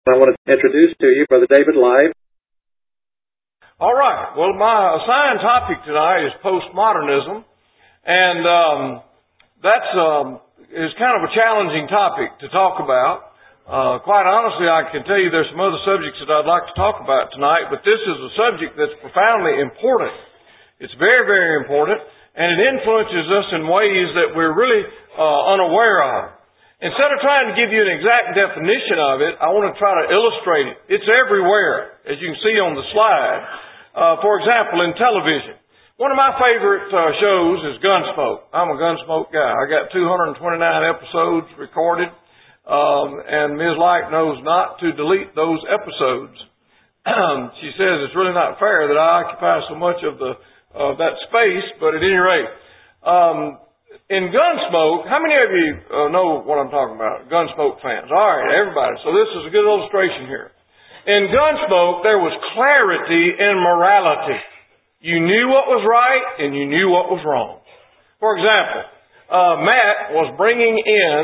I want to introduce to you Brother David Live. All right. Well, my assigned topic tonight is postmodernism, and that's is kind of a challenging topic to talk about. Quite honestly, I can tell you there's some other subjects that I'd like to talk about tonight, but this is a subject that's profoundly important. It's very, very important, and it influences us in ways that we're really unaware of. Instead of trying to give you an exact definition of it, I want to try to illustrate it. It's everywhere, as you can see on the slide. For example, in television. One of my favorite shows is Gunsmoke. I'm a Gunsmoke guy. I got 229 episodes recorded, and Ms. Light knows not to delete those episodes. She says it's really not fair that I occupy so much of that space, but at any rate, in Gunsmoke, how many of you know what I'm talking about? Gunsmoke fans. All right, everybody. So this is a good illustration here. In Gunsmoke, there was clarity in morality. You knew what was right and you knew what was wrong. For example, Matt was bringing in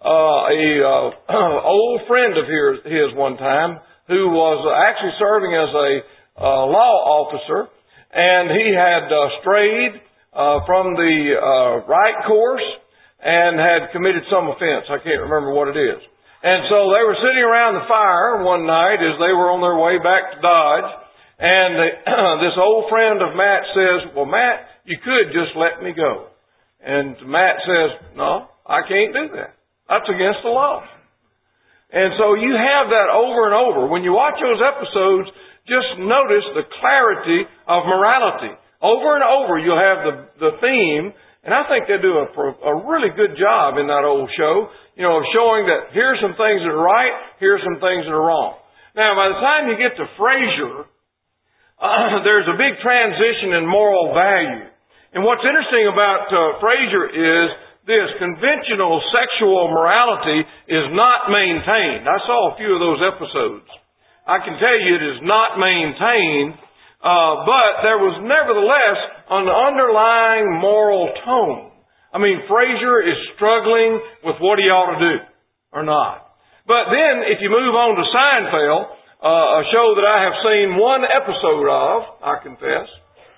a old friend of his one time who was actually serving as a law officer, and he had strayed from the right course and had committed some offense. I can't remember what it is. And so they were sitting around the fire one night as they were on their way back to Dodge, and this old friend of Matt says, "Well, Matt, you could just let me go." And Matt says, "No, I can't do that. That's against the law." And so you have that over and over. When you watch those episodes, just notice the clarity of morality. Over and over you'll have the theme, and I think they do a really good job in that old show, of showing that here's some things that are right, here's some things that are wrong. Now, by the time you get to Frasier, there's a big transition in moral value. And what's interesting about Frasier is this: conventional sexual morality is not maintained. I saw a few of those episodes. I can tell you it is not maintained. But there was nevertheless an underlying moral tone. I mean, Frasier is struggling with what he ought to do, or not. But then, if you move on to Seinfeld, a show that I have seen one episode of, I confess,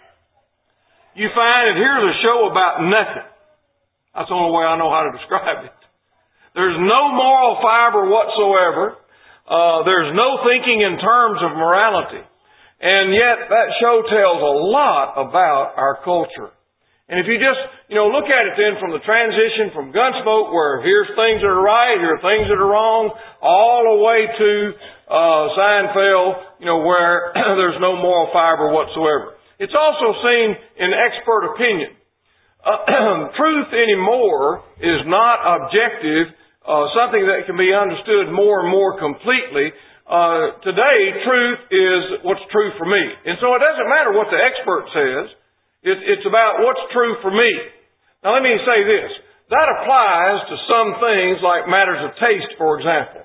you find that here's a show about nothing. That's the only way I know how to describe it. There's no moral fiber whatsoever. There's no thinking in terms of morality. And yet that show tells a lot about our culture. And if you just, look at it then from the transition from Gunsmoke, where here's things that are right, here are things that are wrong, all the way to Seinfeld, where there's no moral fiber whatsoever. It's also seen in expert opinion. Truth anymore is not objective, something that can be understood more and more completely. Today, truth is what's true for me. And so it doesn't matter what the expert says. It's about what's true for me. Now let me say this. That applies to some things like matters of taste, for example,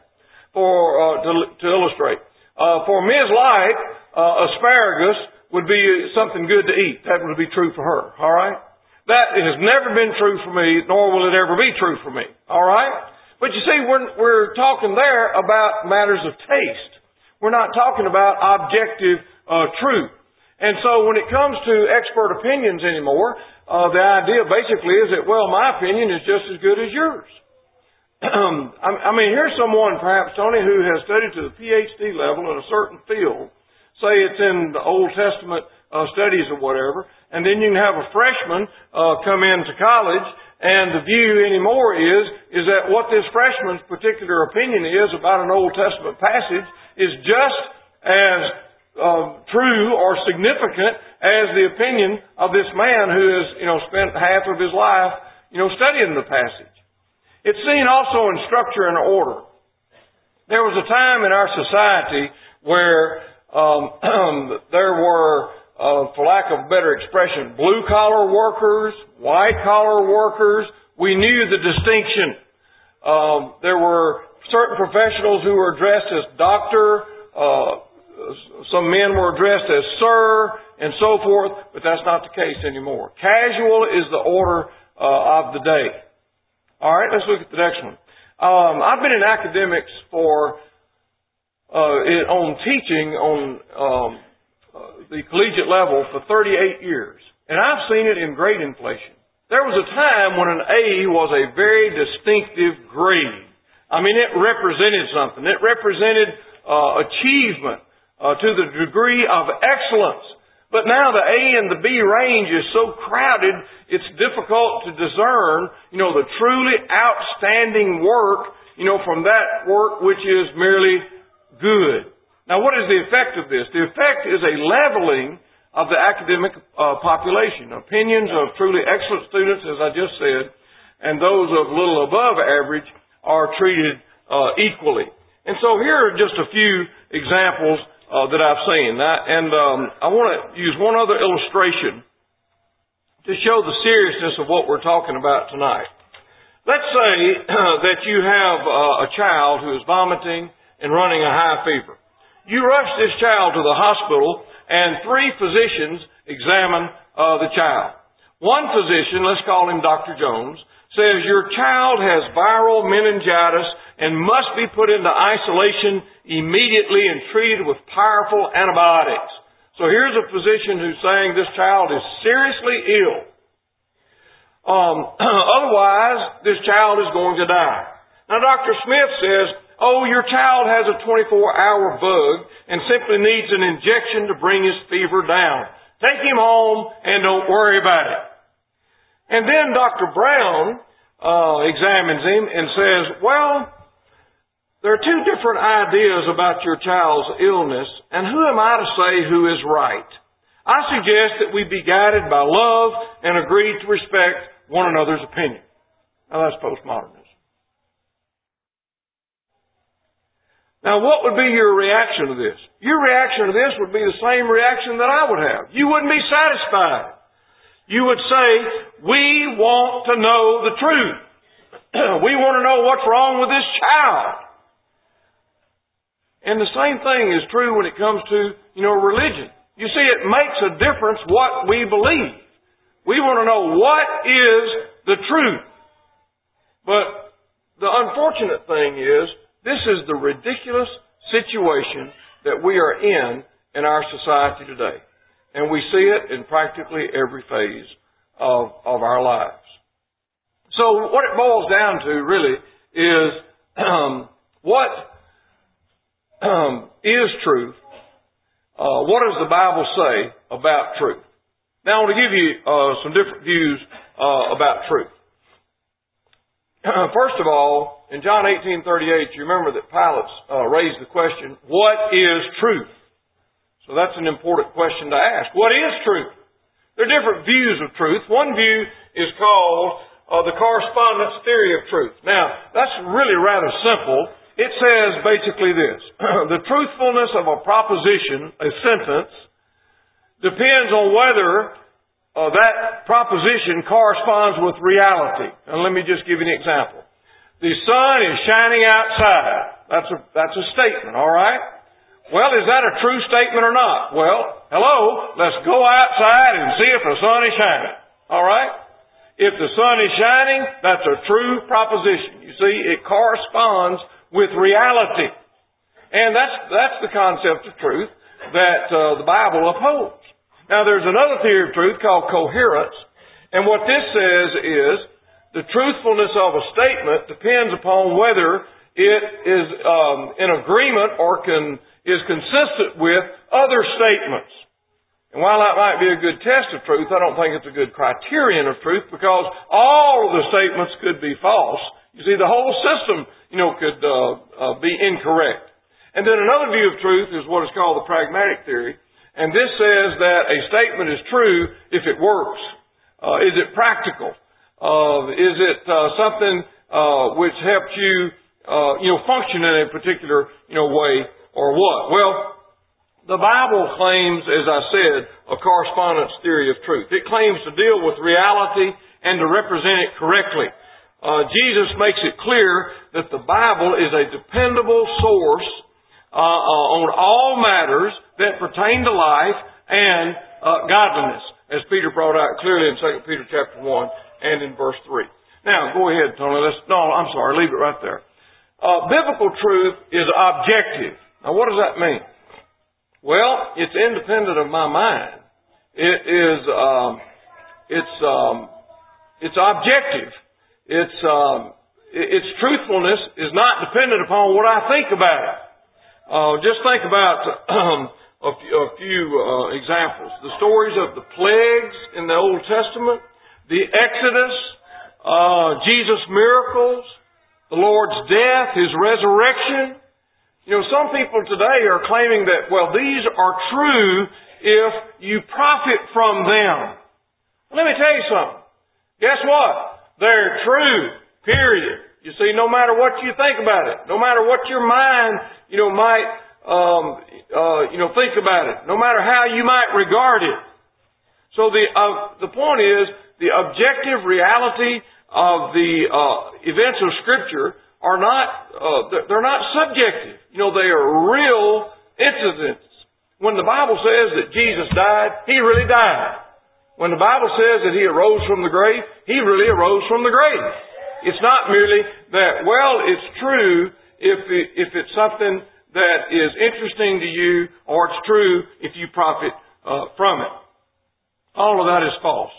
to illustrate. For Ms. Light, asparagus would be something good to eat. That would be true for her. All right? That has never been true for me, nor will it ever be true for me. All right? But you see, we're talking there about matters of taste. We're not talking about objective truth. And so when it comes to expert opinions anymore, the idea basically is that, well, my opinion is just as good as yours. Here's someone, perhaps, Tony, who has studied to the PhD level in a certain field. Say it's in the Old Testament studies or whatever. And then you can have a freshman come into college, and the view anymore is that what this freshman's particular opinion is about an Old Testament passage is just as true or significant as the opinion of this man who has, spent half of his life, studying the passage. It's seen also in structure and order. There was a time in our society where there were, for lack of a better expression, blue-collar workers, white-collar workers. We knew the distinction. There were certain professionals who were addressed as doctor, some men were addressed as sir, and so forth, but that's not the case anymore. Casual is the order of the day. All right, let's look at the next one. I've been in academics for on teaching on the collegiate level for 38 years. And I've seen it in grade inflation. There was a time when an A was a very distinctive grade. I mean, it represented something. It represented achievement to the degree of excellence. But now the A and the B range is so crowded, it's difficult to discern, the truly outstanding work, from that work which is merely good. Now, what is the effect of this? The effect is a leveling of the academic population. Opinions of truly excellent students, as I just said, and those of little above average are treated equally. And so here are just a few examples that I've seen. I want to use one other illustration to show the seriousness of what we're talking about tonight. Let's say that you have a child who is vomiting and running a high fever. You rush this child to the hospital, and 3 physicians examine the child. One physician, let's call him Dr. Jones, says your child has viral meningitis and must be put into isolation immediately and treated with powerful antibiotics. So here's a physician who's saying this child is seriously ill. Otherwise, this child is going to die. Now, Dr. Smith says, your child has a 24-hour bug and simply needs an injection to bring his fever down. Take him home and don't worry about it. And then Dr. Brown examines him and says, there are 2 different ideas about your child's illness, and who am I to say who is right? I suggest that we be guided by love and agree to respect one another's opinion. Now, that's postmodernism. Now, what would be your reaction to this? Your reaction to this would be the same reaction that I would have. You wouldn't be satisfied. You would say, we want to know the truth. We want to know what's wrong with this child. And the same thing is true when it comes to, religion. You see, it makes a difference what we believe. We want to know what is the truth. But the unfortunate thing is, this is the ridiculous situation that we are in our society today. And we see it in practically every phase of our lives. So what it boils down to really is what is truth? What does the Bible say about truth? Now I want to give you some different views about truth. First of all, in John 18:38, you remember that Pilate raised the question, what is truth? So that's an important question to ask. What is truth? There are different views of truth. One view is called the correspondence theory of truth. Now, that's really rather simple. It says basically this. The truthfulness of a proposition, a sentence, depends on whether that proposition corresponds with reality. And let me just give you an example. The sun is shining outside. That's a statement, all right? Well, is that a true statement or not? Well, hello, let's go outside and see if the sun is shining. All right? If the sun is shining, that's a true proposition. You see, it corresponds with reality. And that's the concept of truth that the Bible upholds. Now, there's another theory of truth called coherence. And what this says is the truthfulness of a statement depends upon whether it is in agreement or is consistent with other statements. And while that might be a good test of truth, I don't think it's a good criterion of truth because all of the statements could be false. You see, the whole system, could be incorrect. And then another view of truth is what is called the pragmatic theory. And this says that a statement is true if it works. Is it practical? Is it something which helps you, function in a particular, way or what? Well, the Bible claims, as I said, a correspondence theory of truth. It claims to deal with reality and to represent it correctly. Jesus makes it clear that the Bible is a dependable source on all matters that pertain to life and godliness, as Peter brought out clearly in 2 Peter chapter 1 and in verse 3. Now, go ahead, Tony. Leave it right there. Biblical truth is objective. Now, what does that mean? Well, it's independent of my mind. It's objective. Its truthfulness is not dependent upon what I think about it. Just think about a few examples. The stories of the plagues in the Old Testament, the Exodus, Jesus' miracles, the Lord's death, His resurrection. You know, some people today are claiming that, well, these are true if you profit from them. Let me tell you something. Guess what? They're true, period. You see, no matter what you think about it, no matter what your mind, might, think about it, no matter how you might regard it. So the point is, the objective reality of the events of Scripture are not, they're not subjective. They are real incidents. When the Bible says that Jesus died, He really died. When the Bible says that He arose from the grave, He really arose from the grave. It's not merely that, well, it's true if it's something that is interesting to you, or it's true if you profit from it. All of that is false.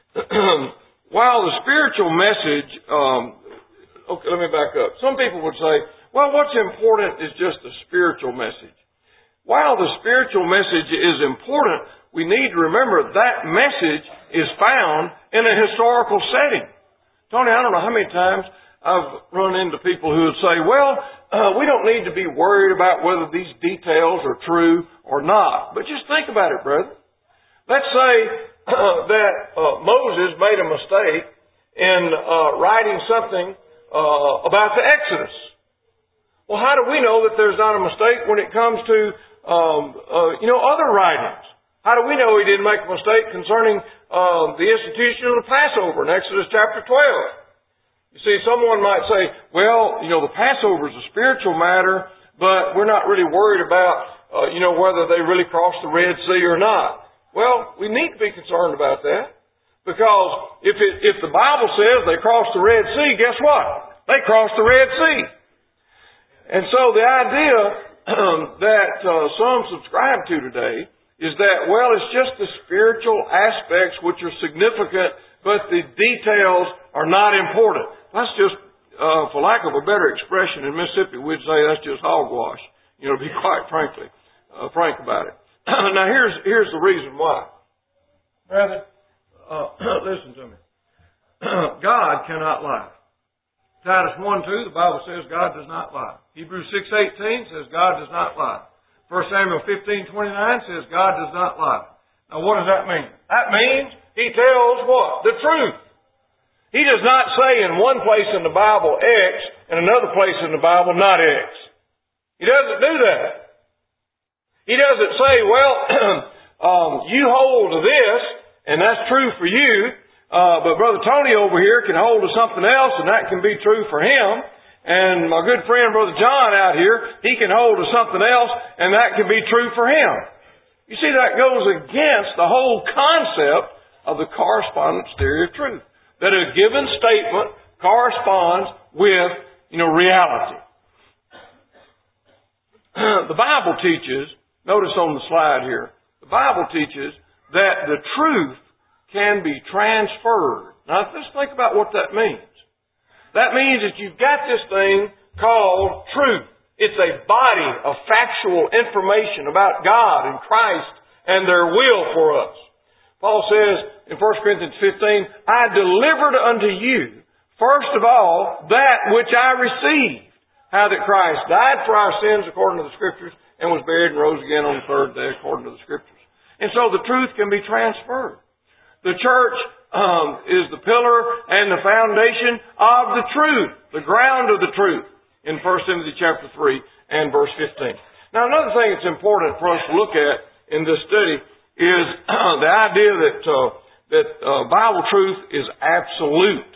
While the spiritual message, okay, let me back up. Some people would say, well, what's important is just the spiritual message. While the spiritual message is important, we need to remember that message is found in a historical setting. Tony, I don't know how many times I've run into people who would say, well, we don't need to be worried about whether these details are true or not. But just think about it, brother. Let's say that Moses made a mistake in writing something about the Exodus. Well, how do we know that there's not a mistake when it comes to other writings? How do we know he didn't make a mistake concerning the institution of the Passover in Exodus chapter 12? You see, someone might say, well, the Passover is a spiritual matter, but we're not really worried about, whether they really crossed the Red Sea or not. Well, we need to be concerned about that, because if the Bible says they crossed the Red Sea, guess what? They crossed the Red Sea. And so the idea that some subscribe to today is that, well, it's just the spiritual aspects which are significant, but the details are not important. That's just, for lack of a better expression, in Mississippi we'd say that's just hogwash, to be quite frank about it. Now here's the reason why. Brother, listen to me. God cannot lie. Titus 1:2, the Bible says God does not lie. Hebrews 6:18 says God does not lie. 1 Samuel 15:29 says God does not lie. Now what does that mean? That means He tells what? The truth. He does not say in one place in the Bible X and another place in the Bible not X. He doesn't do that. He doesn't say, well, you hold to this and that's true for you, but Brother Tony over here can hold to something else and that can be true for him. And my good friend Brother John out here, he can hold to something else and that can be true for him. You see, that goes against the whole concept of the correspondence theory of truth. That a given statement corresponds with, reality. The Bible teaches, notice on the slide here, the Bible teaches that the truth can be transferred. Now, let's think about what that means. That means that you've got this thing called truth. It's a body of factual information about God and Christ and their will for us. Paul says in 1 Corinthians 15, I delivered unto you, first of all, that which I received, how that Christ died for our sins according to the Scriptures and was buried and rose again on the third day according to the Scriptures. And so the truth can be transferred. The church is the pillar and the foundation of the truth, the ground of the truth, in 1 Timothy chapter 3 and verse 15. Now, another thing that's important for us to look at in this study is the idea that Bible truth is absolute.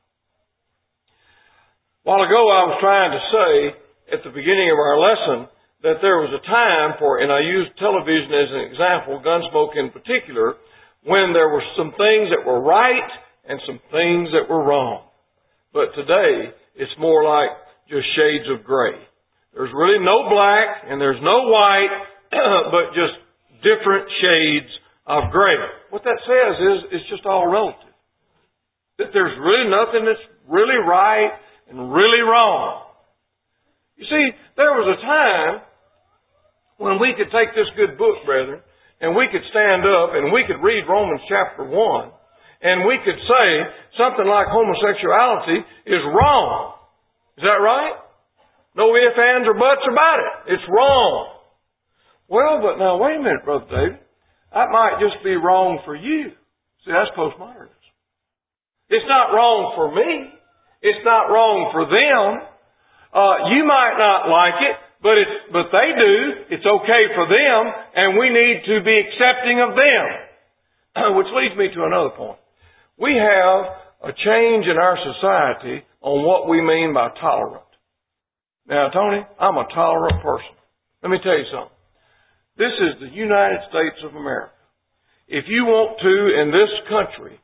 A while ago, I was trying to say at the beginning of our lesson that there was a time for, and I used television as an example, Gunsmoke in particular, when there were some things that were right and some things that were wrong. But today, it's more like just shades of gray. There's really no black and there's no white, but just different shades of gray. What that says is it's just all relative. That there's really nothing that's really right and really wrong. You see, there was a time when we could take this good book, brethren, and we could stand up and we could read Romans chapter 1, and we could say something like homosexuality is wrong. Is that right? No ifs, ands, or buts about it. It's wrong. Well, but now wait a minute, Brother David. That might just be wrong for you. See, that's postmodernism. It's not wrong for me. It's not wrong for them. You might not like it, but they do. It's okay for them, and we need to be accepting of them. Which leads me to another point. We have a change in our society on what we mean by tolerant. Now, Tony, I'm a tolerant person. Let me tell you something. This is the United States of America. If you want to, in this country,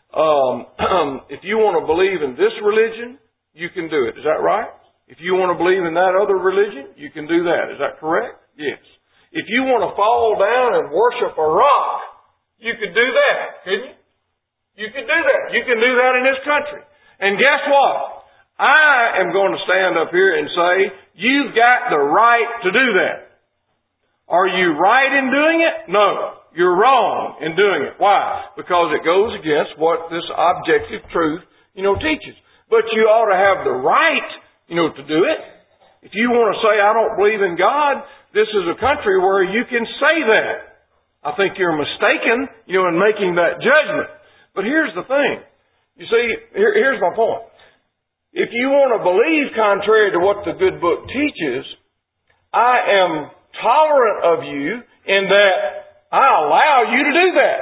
if you want to believe in this religion, you can do it. Is that right? If you want to believe in that other religion, you can do that. Is that correct? Yes. If you want to fall down and worship a rock, you could do that, couldn't you? You could do that. You can do that in this country. And guess what? I am going to stand up here and say, you've got the right to do that. Are you right in doing it? No. You're wrong in doing it. Why? Because it goes against what this objective truth, teaches. But you ought to have the right, to do it. If you want to say, I don't believe in God, this is a country where you can say that. I think you're mistaken, in making that judgment. But here's the thing. You see, here's my point. If you want to believe contrary to what the good book teaches, I am tolerant of you in that I allow you to do that.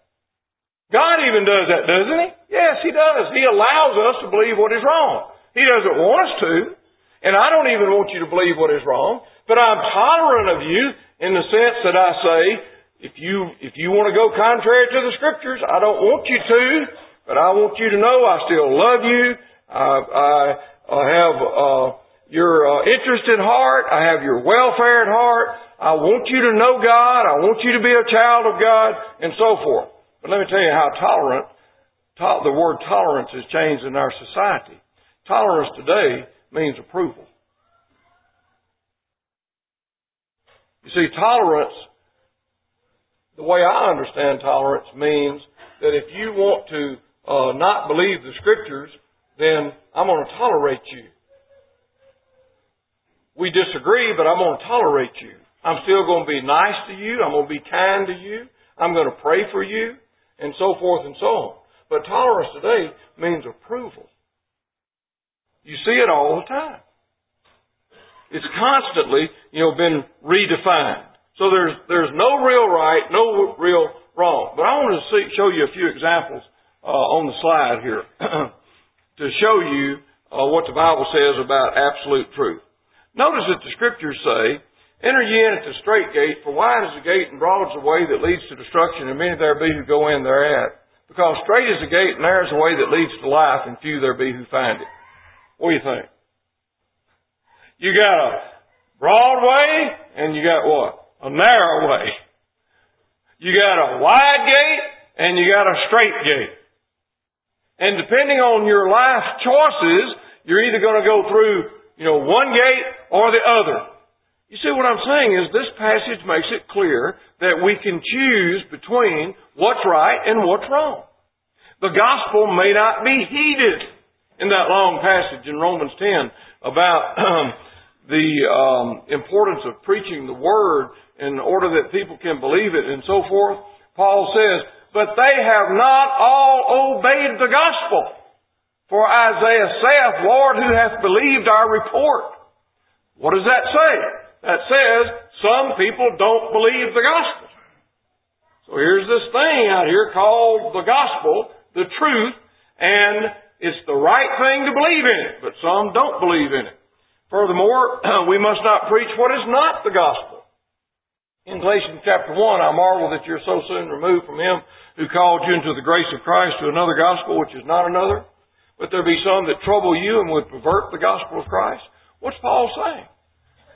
God even does that, doesn't He? Yes, He does. He allows us to believe what is wrong. He doesn't want us to. And I don't even want you to believe what is wrong. But I'm tolerant of you in the sense that I say, if you want to go contrary to the Scriptures, I don't want you to. But I want you to know I still love you. I have your interest at heart. I have your welfare at heart. I want you to know God. I want you to be a child of God, and so forth. But let me tell you how the word tolerance has changed in our society. Tolerance today means approval. You see, tolerance, the way I understand tolerance, means that if you want to not believe the Scriptures, then I'm going to tolerate you. We disagree, but I'm going to tolerate you. I'm still going to be nice to you. I'm going to be kind to you. I'm going to pray for you, and so forth and so on. But tolerance today means approval. You see it all the time. It's constantly, been redefined. So there's no real right, no real wrong. But I want to show you a few examples on the slide here to show you what the Bible says about absolute truth. Notice that the Scriptures say, enter ye in at the strait gate, for wide is the gate and broad is the way that leads to destruction, and many there be who go in thereat. Because strait is the gate and narrow is the way that leads to life, and few there be who find it. What do you think? You got a broad way, and you got what? A narrow way. You got a wide gate, and you got a straight gate. And depending on your life choices, you're either going to go through, one gate or the other. You see what I'm saying is this passage makes it clear that we can choose between what's right and what's wrong. The gospel may not be heeded in that long passage in Romans 10 about the importance of preaching the Word in order that people can believe it and so forth. Paul says, but they have not all obeyed the gospel. For Isaiah saith, Lord, who hath believed our report? What does that say? That says some people don't believe the gospel. So here's this thing out here called the gospel, the truth, and it's the right thing to believe in it, but some don't believe in it. Furthermore, we must not preach what is not the gospel. In Galatians chapter 1, I marvel that you're so soon removed from Him who called you into the grace of Christ to another gospel which is not another. But there be some that trouble you and would pervert the gospel of Christ. What's Paul saying?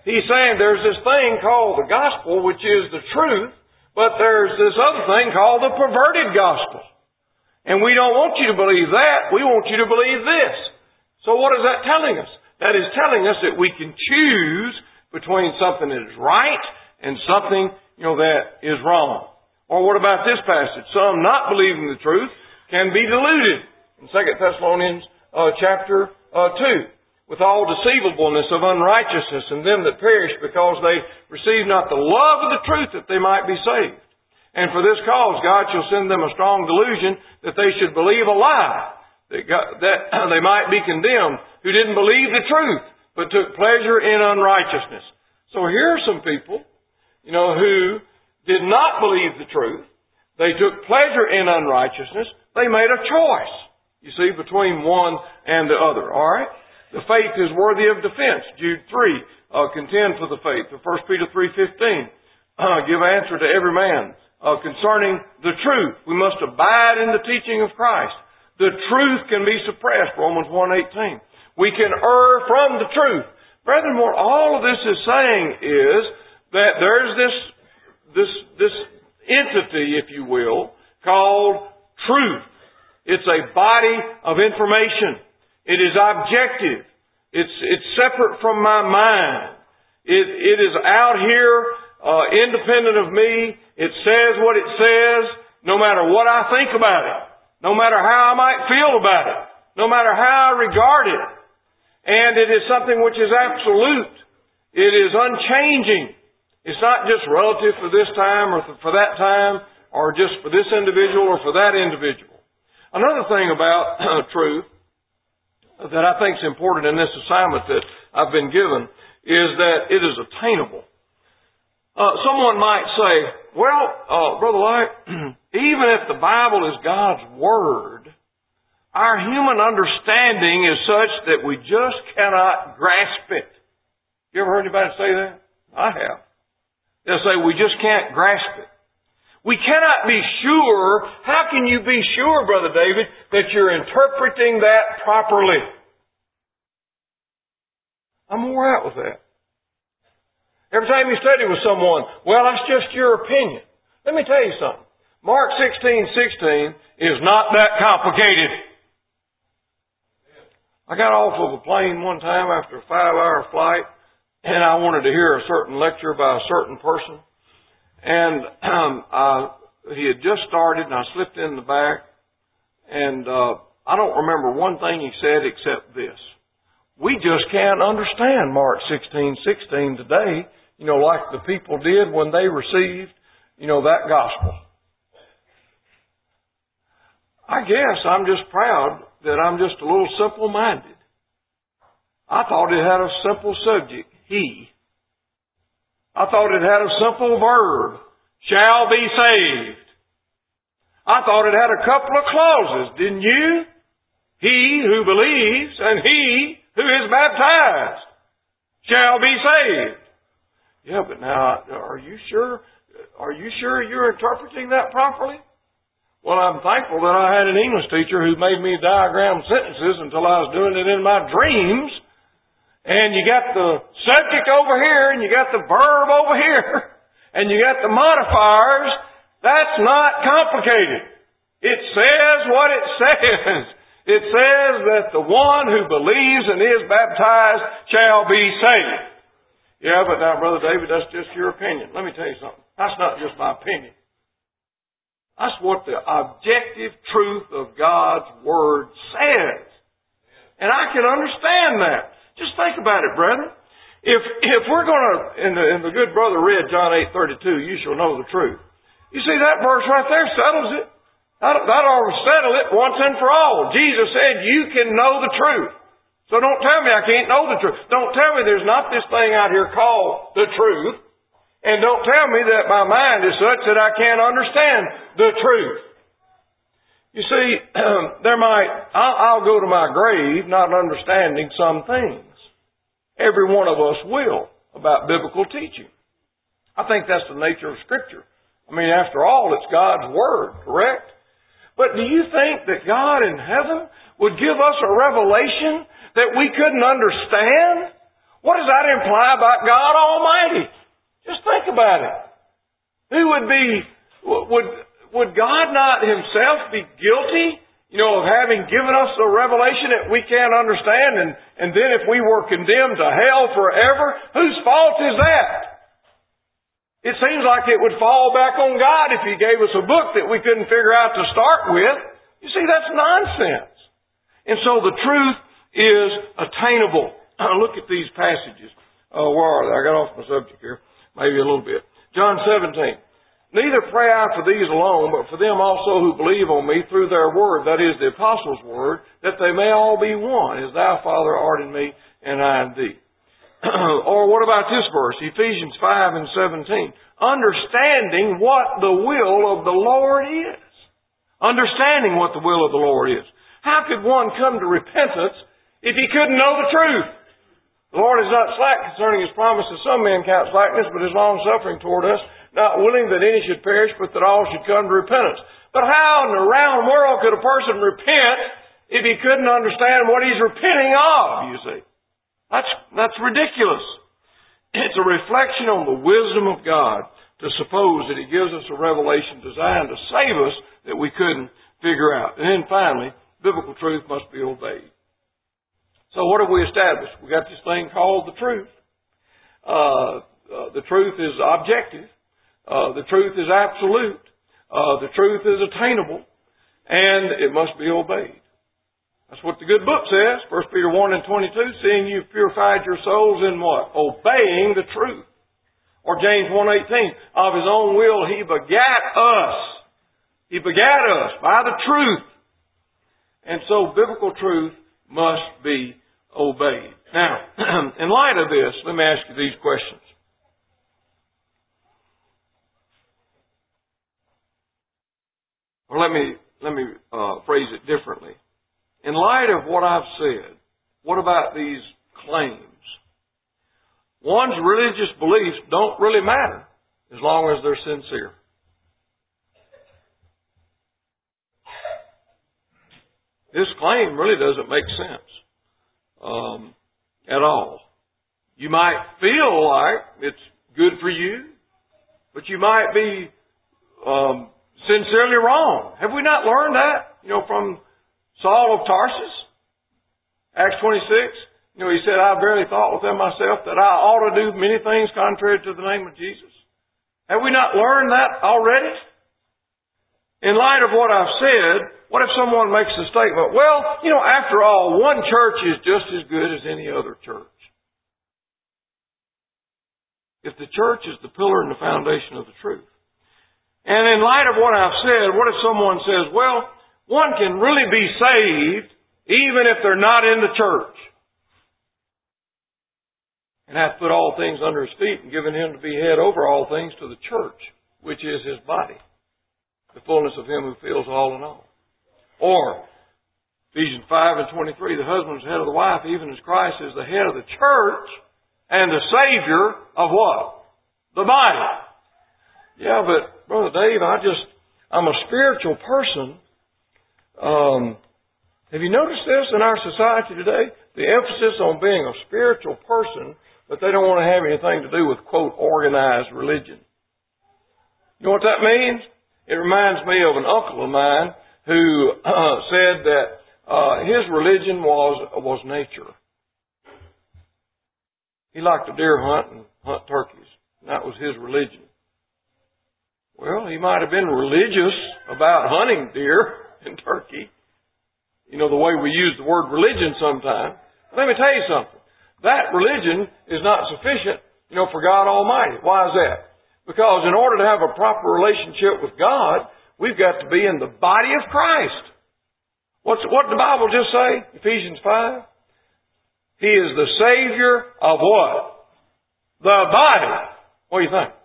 He's saying there's this thing called the gospel, which is the truth, but there's this other thing called the perverted gospel. And we don't want you to believe that. We want you to believe this. So what is that telling us? That is telling us that we can choose between something that is right and something, that is wrong. Or what about this passage? Some not believing the truth can be deluded. In 2 Thessalonians chapter 2. With all deceivableness of unrighteousness in them that perish, because they receive not the love of the truth that they might be saved. And for this cause God shall send them a strong delusion that they should believe a lie, that they might be condemned, who didn't believe the truth, but took pleasure in unrighteousness. So here are some people, who did not believe the truth. They took pleasure in unrighteousness. They made a choice, between one and the other. All right? The faith is worthy of defense. Jude 3, contend for the faith. 1 Peter 3:15, give answer to every man concerning the truth. We must abide in the teaching of Christ. The truth can be suppressed. Romans 1:18. We can err from the truth. Brethren, what all of this is saying is that there's this entity, if you will, called truth. It's a body of information. It is objective. It's separate from my mind. It is out here, independent of me. It says what it says, no matter what I think about it, no matter how I might feel about it, no matter how I regard it. And it is something which is absolute. It is unchanging. It's not just relative for this time or for that time, or just for this individual or for that individual. Another thing about truth that I think is important in this assignment that I've been given is that it is attainable. Someone might say, well, Brother Light, even if the Bible is God's Word, our human understanding is such that we just cannot grasp it. You ever heard anybody say that? I have. They'll say, we just can't grasp it. We cannot be sure. How can you be sure, Brother David, that you're interpreting that properly? I'm wore out with that. Every time you study with someone, well, that's just your opinion. Let me tell you something. Mark 16:16 is not that complicated. I got off of a plane one time after a 5-hour flight, and I wanted to hear a certain lecture by a certain person. And he had just started, and I slipped in the back, and I don't remember one thing he said except this. We just can't understand Mark 16:16 today, like the people did when they received, that gospel. I guess I'm just proud that I'm just a little simple-minded. I thought it had a simple subject, he. I thought it had a simple verb, shall be saved. I thought it had a couple of clauses, didn't you? He who believes and he who is baptized shall be saved. Yeah, but now, are you sure? Are you sure you're interpreting that properly? Well, I'm thankful that I had an English teacher who made me diagram sentences until I was doing it in my dreams. And you got the subject over here, and you got the verb over here, and you got the modifiers. That's not complicated. It says what it says. It says that the one who believes and is baptized shall be saved. Yeah, but now, Brother David, that's just your opinion. Let me tell you something. That's not just my opinion. That's what the objective truth of God's Word says. And I can understand that. Just think about it, brethren. If we're going to, and the good brother read John 8:32, you shall know the truth. You see, that verse right there settles it. That'll settle it once and for all. Jesus said, you can know the truth. So don't tell me I can't know the truth. Don't tell me there's not this thing out here called the truth. And don't tell me that my mind is such that I can't understand the truth. You see, I'll go to my grave not understanding some things. Every one of us will about biblical teaching. I think that's the nature of Scripture. I mean, after all, it's God's Word, correct? But do you think that God in heaven would give us a revelation that we couldn't understand? What does that imply about God Almighty? Just think about it. Who would God not Himself be guilty, of having given us a revelation that we can't understand, and then if we were condemned to hell forever, whose fault is that? It seems like it would fall back on God if He gave us a book that we couldn't figure out to start with. You see, that's nonsense. And so the truth is attainable. Look at these passages. Where are they? I got off my subject here. Maybe a little bit. John 17. Neither pray I for these alone, but for them also who believe on me through their word, that is the apostles' word, that they may all be one, as thou, Father, art in me, and I in thee. Or what about this verse, Ephesians 5 and 17? Understanding what the will of the Lord is. Understanding what the will of the Lord is. How could one come to repentance if he couldn't know the truth? The Lord is not slack concerning His promises. Some men count slackness, but is long-suffering toward us, not willing that any should perish, but that all should come to repentance. But how in the round world could a person repent if he couldn't understand what he's repenting of, you see? That's ridiculous. It's a reflection on the wisdom of God to suppose that He gives us a revelation designed to save us that we couldn't figure out. And then finally, biblical truth must be obeyed. So what have we established? We got this thing called the truth. The truth is objective. The truth is absolute. The truth is attainable. And it must be obeyed. That's what the good book says. 1 Peter 1 and 22, seeing you've purified your souls in what? Obeying the truth. Or James 1:18, of His own will He begat us. He begat us by the truth. And so biblical truth must be obeyed. Now, in light of this, let me ask you these questions. Or let me phrase it differently. In light of what I've said, what about these claims? One's religious beliefs don't really matter as long as they're sincere. This claim really doesn't make sense at all. You might feel like it's good for you, but you might be sincerely wrong. Have we not learned that, from Saul of Tarsus? Acts 26, he said, I verily thought within myself that I ought to do many things contrary to the name of Jesus. Have we not learned that already? In light of what I've said, what if someone makes a statement, well, after all, one church is just as good as any other church. If the church is the pillar and the foundation of the truth. And in light of what I've said, what if someone says, well, one can really be saved even if they're not in the church, and hath put all things under His feet and given Him to be head over all things to the church, which is His body, the fullness of Him who fills all in all. Or, Ephesians 5 and 23, the husband is head of the wife, even as Christ is the head of the church and the Savior of what? The body. Yeah, but Brother Dave, I'm a spiritual person. Have you noticed this in our society today? The emphasis on being a spiritual person, but they don't want to have anything to do with, quote, organized religion. You know what that means? It reminds me of an uncle of mine who said that his religion was nature. He liked to deer hunt and hunt turkeys. And that was his religion. Well, he might have been religious about hunting deer and turkey. The way we use the word religion sometimes. Let me tell you something. That religion is not sufficient, for God Almighty. Why is that? Because in order to have a proper relationship with God, we've got to be in the body of Christ. What did the Bible just say? Ephesians 5. He is the Savior of what? The body. What do you think?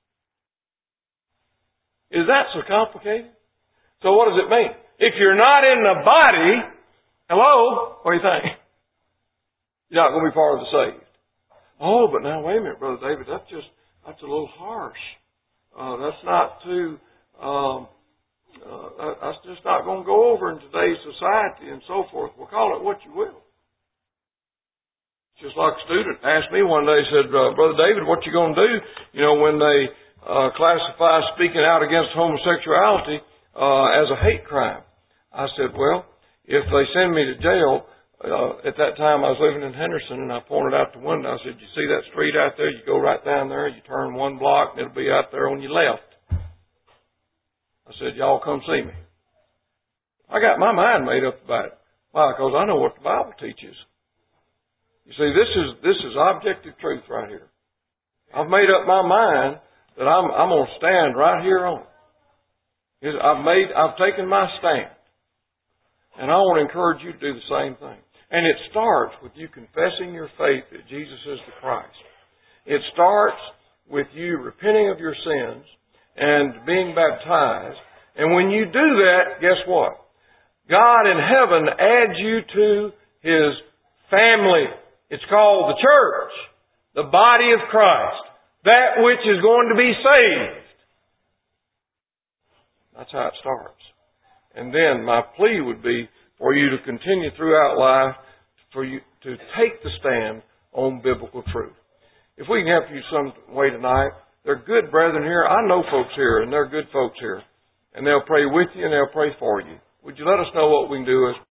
Is that so complicated? So what does it mean? If you're not in the body, hello, what do you think? You're not going to be part of the saved. Oh, but now wait a minute, Brother David, that's a little harsh. That's not too, that's just not going to go over in today's society and so forth. Well, call it what you will. Just like a student asked me one day, said, Brother David, what you going to do, when they classify speaking out against homosexuality as a hate crime? I said, well, if they send me to jail, at that time I was living in Henderson, and I pointed out the window. I said, you see that street out there? You go right down there, you turn one block, and it'll be out there on your left. I said, y'all come see me. I got my mind made up about it. Why? Because I know what the Bible teaches. You see, this is objective truth right here. I've made up my mind that I'm going to stand right here on it. I've taken my stand. And I want to encourage you to do the same thing. And it starts with you confessing your faith that Jesus is the Christ. It starts with you repenting of your sins and being baptized. And when you do that, guess what? God in heaven adds you to His family. It's called the church, the body of Christ, that which is going to be saved. That's how it starts. And then my plea would be for you to continue throughout life, for you to take the stand on biblical truth. If we can help you some way tonight, they're good brethren here. I know folks here, and they're good folks here. And they'll pray with you, and they'll pray for you. Would you let us know what we can do as